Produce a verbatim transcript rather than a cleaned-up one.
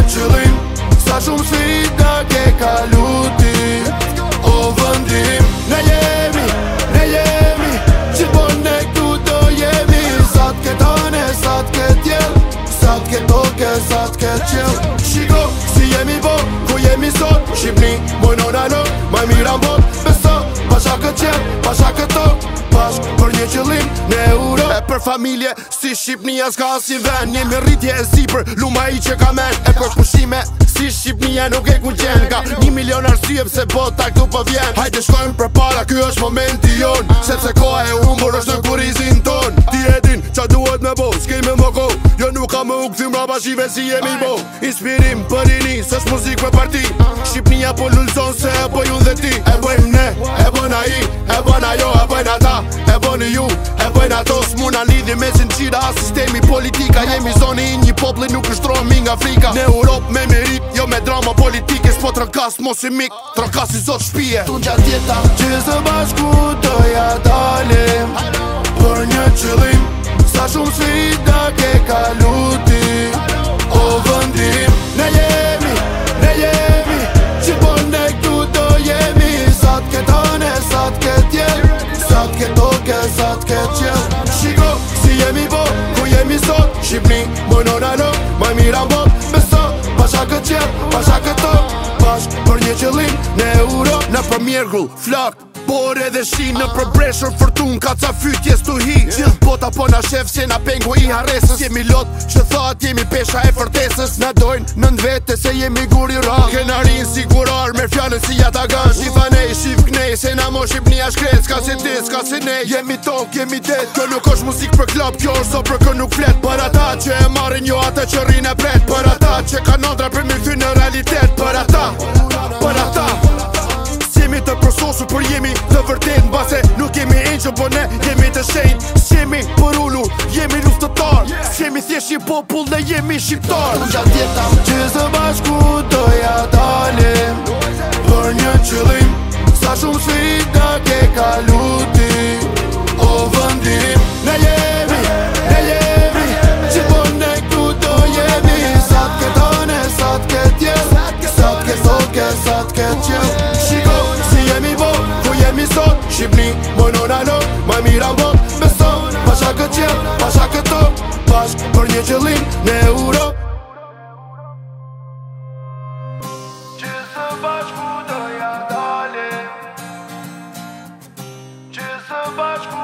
qëllim, sa shumë sfida ke kalu ti. O vëndim, ne jemi, ne jemi, gjithmonë ne këtu do jemi. Sa t'ke tane, sa t'ke tjel, sa t'ke toke, sa t'ke qel. Shiko, si jemi bo, ku jemi sot, Shqipni, mojnona në, maj mira mbot. Beso, pasha këtë qel, pasha këtë tok, bashk për një qëllim në euro. E për familje, si Shqipnia s'ka si ven. Njemi rritje e si për luma i që ka men. E për pushime, si Shqipnia nuk e ku qen. Ka një milion arsye pse bota këtu po vjen. Hajde shkojmë për para, ky është momenti jon. Sepse koha e humbur është në kurizin ton. Ti e din, qa duhet me bo, s'kej me më ko. Jo nuk ka më u këthim raba shive si jemi bo. Inspirim për rini, s'është muzik për parti. Shqipnia po lullzon se e po ju dhe ti. E bëjmë ne, e bëjnë ai, e bëjnë ajo, e bëjnë ata, e bëjnë ju, e bëjnë ato. S'muna lidhi me zinqira a sistemi politika. Jemi zoni i një popli, nuk nështrohemi nga Afrika. Në Europë me merit, jo me drama politike. S'po trënkas mos i mik, trënkas i zot shpije. Tu gjatë jeta, që së bashku doja dalim për një qëllim, sa shumë sfida ke kalu ti. O vëndim, ne jemi, ne jemi, gjithmonë ne këtu do jemi. Sa t'ke tane, sa t'ke tjel, sa t'ke toke, sa t'ke qel. Shiko, si jemi bo, ku jemi sot, Shqipni, mojnona në, maj mira mbot. Beso, pasha këtë qel, pasha këtë tok, bashk për një qëllim në euro. Në për mjergull, flak, por edhe shi në përbreshur fortun ka ca fytjes tu hi. Gjithë bota po na shef se na pengu i haresës. Jemi lot që thot jemi pesha e fortesës. Na dojnë në vete se jemi guri rang. Kena rinë sigurar me fjallën si jata gan. Shifanej, shif knej se na mo Shqipnia shkret. Ska si ti, ska si nej, jemi tok, jemi det. Kjo nuk është muzik për klop, kjo është so për kë nuk flet. Për ata që e marin jo ata që rinë e pret. Për ata që ka nondra për mi thy në realitet. Për ata, për ata jemi të përsosur, për jemi të vërtet. N'base nuk jemi angel, po ne jemi të shenjt. S'jemi për ullu, jemi luftëtar. S'jemi thjesht një popull, ne jemi shqiptar. Tu gjatë jeta, që së bashku doja dalim për një qëllim, sa shumë sfida ke kalu ti. O vëndim, ne jemi, ne jemi, gjithmonë ne këtu do jemi. Sa t'ke tane, sa t'ke tjel, sa t'ke toke, sa t'ke qel. Shiko, si jemi bo, ku jemi sot, Shqipni, mojnona në, maj mira mbot. Beso, pasha këtë qel, pasha këtë tok, bashk për një qëllim në euro. Që së bashku doja dalim, që së bashku